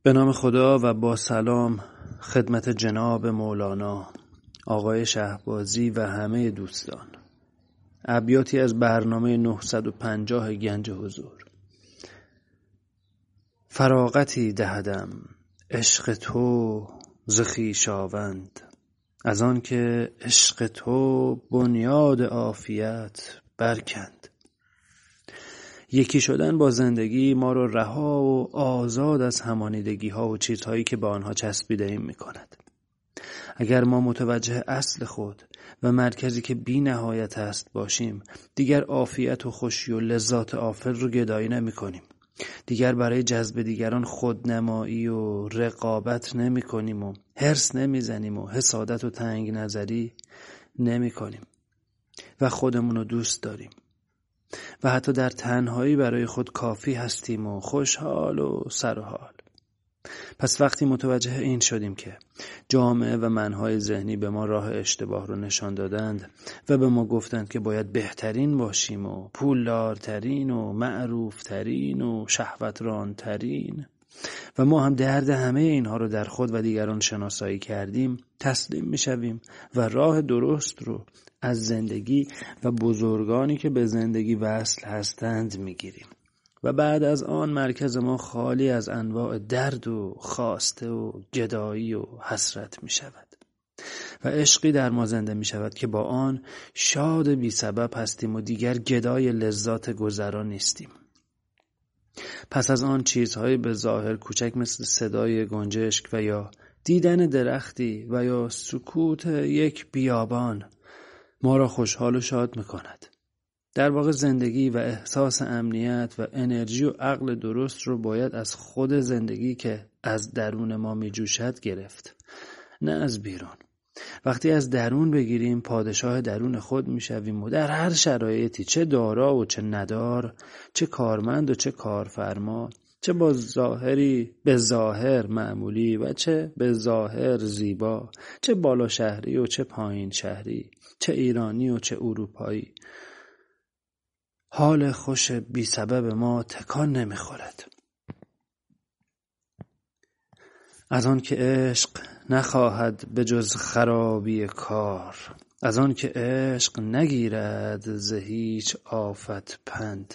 به نام خدا و با سلام خدمت جناب مولانا آقای شهبازی و همه دوستان. ابیاتی از برنامه 950 گنج حضور. فراغتی دهدم عشق تو ز خویشاوند، از آن که عشق تو بنیاد عافیت برکند. یکی شدن با زندگی ما رو رها و آزاد از همانیدگی ها و چیزهایی که به آنها چسبیده ایم می کند. اگر ما متوجه اصل خود و مرکزی که بی نهایت است باشیم، دیگر عافیت و خوشی و لذات آفل رو گدایی نمی کنیم. دیگر برای جذب دیگران خودنمایی و رقابت نمی کنیم و حرص نمی زنیم و حسادت و تنگ نظری نمی کنیم و خودمون رو دوست داریم و حتی در تنهایی برای خود کافی هستیم و خوشحال و سرحال. پس وقتی متوجه این شدیم که جامعه و منهای ذهنی به ما راه اشتباه رو نشان دادند و به ما گفتند که باید بهترین باشیم و پولدارترین و معروفترین و شهوترانترین و ما هم درد همه اینها رو در خود و دیگران شناسایی کردیم، تسلیم میشویم و راه درست رو از زندگی و بزرگانی که به زندگی وصل هستند میگیریم و بعد از آن مرکز ما خالی از انواع درد و خواسته و گدایی و حسرت می شود و عشقی در ما زنده می شود که با آن شاد بی سبب هستیم و دیگر گدای لذات گذران نیستیم. پس از آن چیزهای به ظاهر کوچک مثل صدای گنجشک و یا دیدن درختی و یا سکوت یک بیابان ما را خوشحال و شاد می کند. در واقع زندگی و احساس امنیت و انرژی و عقل درست رو باید از خود زندگی که از درون ما می جوشد گرفت، نه از بیرون. وقتی از درون بگیریم پادشاه درون خود می شویم و در هر شرایطی، چه دارا و چه ندار، چه کارمند و چه کارفرما، چه با ظاهری به ظاهر معمولی و چه به ظاهر زیبا، چه بالا شهری و چه پایین شهری، چه ایرانی و چه اروپایی، حال خوش بی سبب ما تکان نمیخورد. از آن که عشق نخواهد به جز خرابی کار، از آن که عشق نگیرد ز هیچ آفت پند.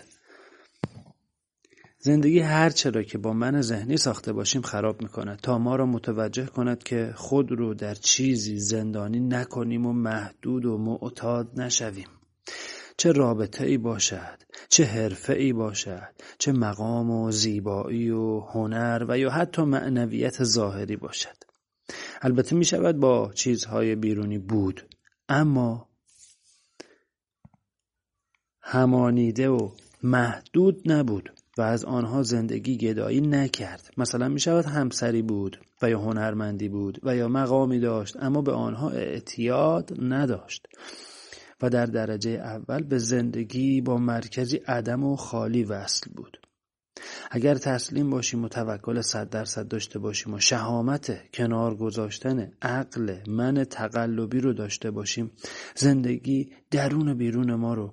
زندگی هر چرا که با من ذهنی ساخته باشیم خراب میکند تا ما را متوجه کند که خود رو در چیزی زندانی نکنیم و محدود و معتاد نشویم. چه رابطه ای باشد، چه حرفه ای باشد، چه مقام و زیبایی و هنر و یا حتی معنویت ظاهری باشد. البته می شود با چیزهای بیرونی بود، اما همانیده و محدود نبود و از آنها زندگی گدایی نکرد. مثلا می شود همسری بود و یا هنرمندی بود و یا مقامی داشت اما به آنها اعتیاد نداشت و در درجه اول به زندگی با مرکزی عدم و خالی وصل بود. اگر تسلیم باشیم و توکل 100% داشته باشیم و شهامت کنار گذاشتن عقل من تقلبی رو داشته باشیم، زندگی درون و بیرون ما رو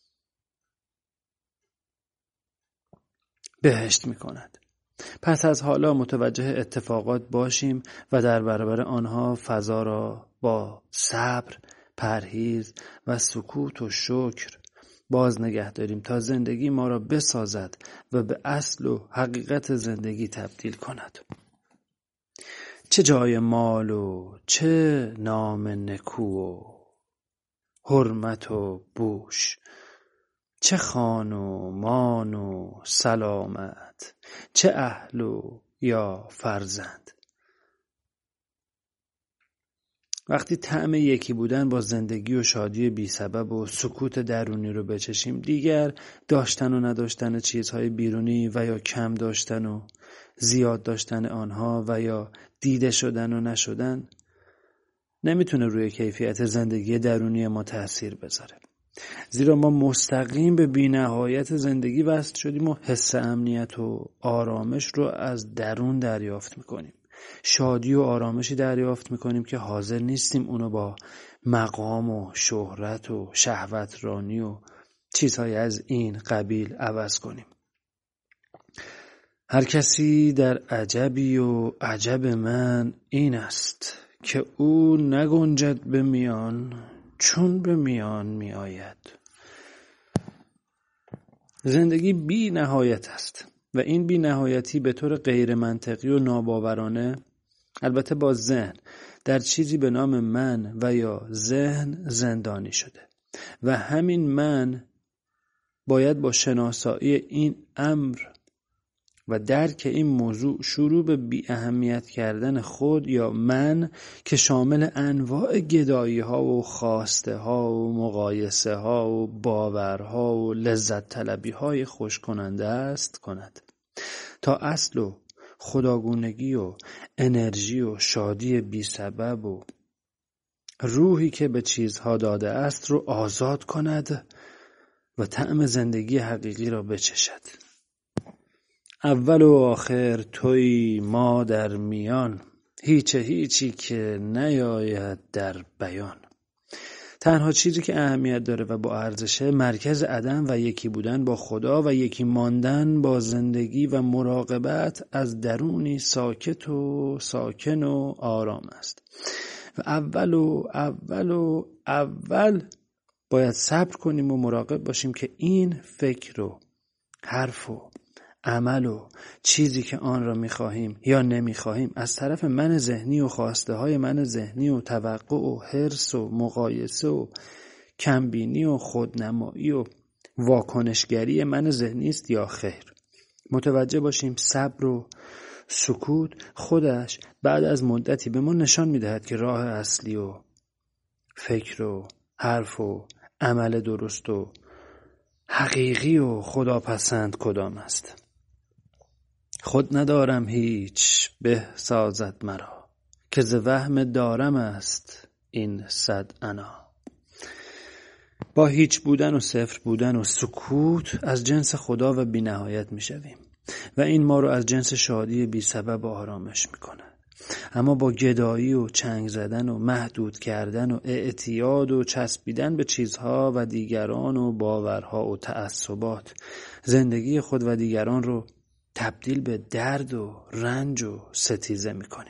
بهشت می کند. پس از حالا متوجه اتفاقات باشیم و در برابر آنها فضا را با صبر، پرهیز و سکوت و شکر باز نگه داریم تا زندگی ما را بسازد و به اصل و حقیقت زندگی تبدیل کند. چه جای مال و چه نام نکو و حرمت و بوش، چه خان و مان و سلامت، چه اهل و یا فرزند. وقتی طعم یکی بودن با زندگی و شادی بی سبب و سکوت درونی رو بچشیم، دیگر داشتن و نداشتن چیزهای بیرونی و یا کم داشتن و زیاد داشتن آنها و یا دیده شدن و نشدن نمیتونه روی کیفیت زندگی درونی ما تأثیر بذاره. زیرا ما مستقیم به بی‌نهایت زندگی وصل شدیم و حس امنیت و آرامش رو از درون دریافت میکنیم. شادی و آرامشی دریافت میکنیم که حاضر نیستیم اونو با مقام و شهرت و شهوترانی و چیزهای از این قبیل عوض کنیم. هر کسی در عجبی و عجب من این است که او نگنجد به میان چون به میان می آید. زندگی بی نهایت است و این بی نهایتی به طور غیر منطقی و ناباورانه، البته با ذهن، در چیزی به نام من و یا ذهن زندانی شده و همین من باید با شناسایی این امر و درک این موضوع شروع به بی اهمیت کردن خود یا من که شامل انواع گدایی ها و خواسته ها و مقایسه ها و باورها و لذت طلبی های خوش کننده است کند تا اصل و خداگونگی و انرژی و شادی بی سبب و روحی که به چیزها داده است رو آزاد کند و طعم زندگی حقیقی را بچشد. اول و آخر تویی ما در میان، هیچی که نیاید در بیان. تنها چیزی که اهمیت داره و با ارزشه مرکز عدم و یکی بودن با خدا و یکی ماندن با زندگی و مراقبت از درونی ساکت و ساکن و آرام است. و اول باید صبر کنیم و مراقب باشیم که این فکر و حرف و عمل و چیزی که آن را می‌خواهیم یا نمی‌خواهیم از طرف من ذهنی و خواسته های من ذهنی و توقع و حرص و مقایسه و کمبینی و خودنمایی و واکنشگری من ذهنی است یا خیر. متوجه باشیم صبر و سکوت خودش بعد از مدتی به ما نشان می‌دهد که راه اصلی و فکر و حرف و عمل درست و حقیقی و خداپسند کدام است. خود ندارم هیچ به سازد مرا که ز وهم دارم است این 100 انا. با هیچ بودن و صفر بودن و سکوت از جنس خدا و بی نهایت می شویم و این ما رو از جنس شادی بی سبب و آرامش می کنه. اما با گدایی و چنگ زدن و محدود کردن و اعتیاد و چسبیدن به چیزها و دیگران و باورها و تعصبات زندگی خود و دیگران رو تبدیل به درد و رنج و ستیزه می‌کنیم.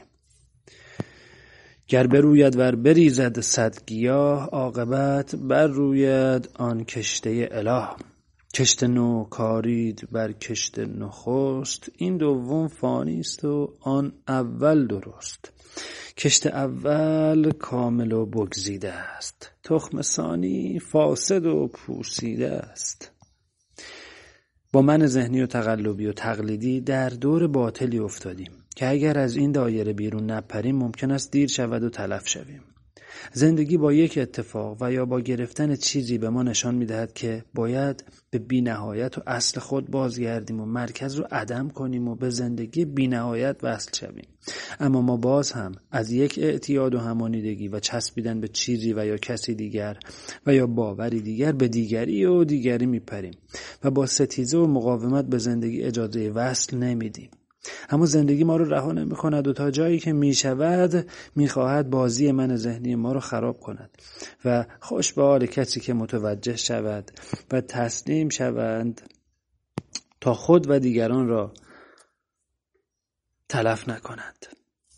گر بروید ور بریزد 100 گیاه، عاقبت بر روید آن کشته اله. کشت نو کارید بر کشت نخست، این دوم فانی است و آن اول درست. کشت اول کامل و بگزیده است، تخم ثانی فاسد و پوسیده است. با من ذهنی و تقلبی و تقلیدی در دور باطلی افتادیم که اگر از این دایره بیرون نپریم ممکن است دیر شود و تلف شویم. زندگی با یک اتفاق و یا با گرفتن چیزی به ما نشان می‌دهد که باید به بی‌نهایت و اصل خود بازگردیم و مرکز رو عدم کنیم و به زندگی بی‌نهایت وصل شویم. اما ما باز هم از یک اعتیاد و همانیدگی و چسبیدن به چیزی و یا کسی دیگر و یا باوری دیگر به دیگری و دیگری میپریم و با ستیزه و مقاومت به زندگی اجازه وصل نمیدیم. اما زندگی ما رو رها نمی‌کند و تا جایی که می‌شود می‌خواهد بازی من ذهنی ما رو خراب کند و خوش به حال کسی که متوجه شود و تسلیم شوند تا خود و دیگران را تلف نکنند.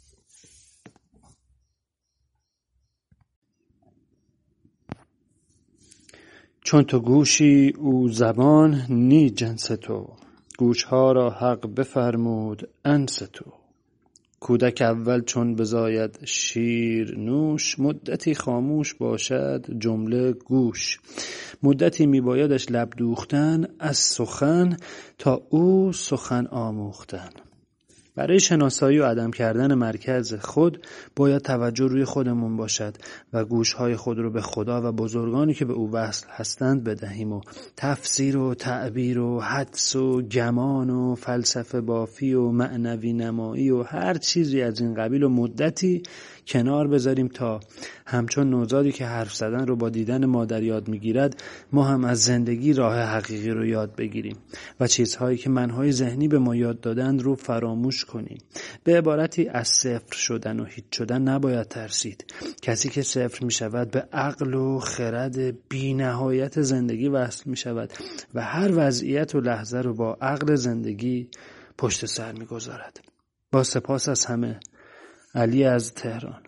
چون تو گوشی او زبان نی جنس تو، گوشها را حق بفرمود انس تو. کودک اول چون بزاید شیر نوش، مدتی خاموش باشد جمله گوش. مدتی میبایدش لب دوختن از سخن، تا او سخن آموختن. برای شناسایی و عدم کردن مرکز خود باید توجه روی خودمون باشد و گوشهای خود رو به خدا و بزرگانی که به او وصل هستند بدهیم و تفسیر و تعبیر و حدس و گمان و فلسفه بافی و معنوی نمایی و هر چیزی از این قبیل و مدتی کنار بذاریم تا همچون نوزادی که حرف زدن رو با دیدن مادر یاد میگیرد ما هم از زندگی راه حقیقی رو یاد بگیریم و چیزهایی که منهای ذهنی به ما یاد دادن رو فراموش کنیم. به عبارتی از صفر شدن و هیچ شدن نباید ترسید. کسی که صفر می شود به عقل و خرد بی نهایت زندگی وصل می شود و هر وضعیت و لحظه رو با عقل زندگی پشت سر می‌گذارد. با سپاس از همه، علی از تهران.